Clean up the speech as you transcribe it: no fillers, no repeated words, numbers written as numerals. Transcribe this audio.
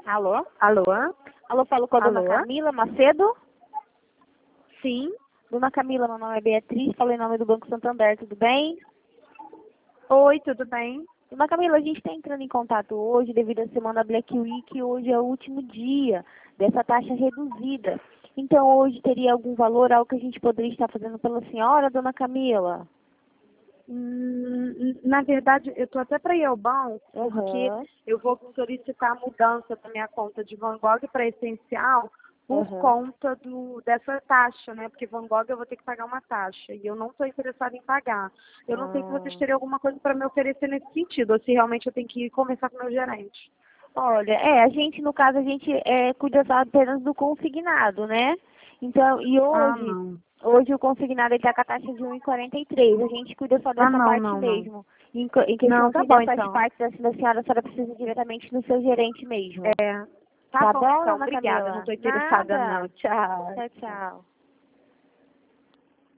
Alô? Alô? Alô, falo com a dona Alô? Camila Macedo? Sim. Dona Camila, meu nome é Beatriz, falo em nome do Banco Santander, tudo bem? Oi, tudo bem? Dona Camila, a gente está entrando em contato hoje devido à semana Black Week, hoje é o último dia dessa taxa reduzida. Então, hoje teria algum valor, algo que a gente poderia estar fazendo pela senhora, dona Camila? Na verdade, eu tô até para ir ao banco, porque Aham. eu vou solicitar a mudança da minha conta de Van Gogh para Essencial por Aham. conta dessa taxa, né? Porque Van Gogh eu vou ter que pagar uma taxa e eu não estou interessada em pagar. Eu não sei se vocês teriam alguma coisa para me oferecer nesse sentido, ou se realmente eu tenho que conversar com o meu gerente. Olha, a gente, no caso, a gente cuida só apenas do consignado, né? Então, e Ah, hoje, não. hoje o consignado está com a taxa de 1,43. A gente cuida só Ah, dessa não, parte não, não. mesmo. Em questão Não, tá assim, bom dessas então. partes assim, da senhora, a senhora precisa diretamente no seu gerente mesmo. É, tá Tá bom bom, então. dona Obrigada, não Camila? estou interessada não. Nada. Tchau. Tchau, tchau.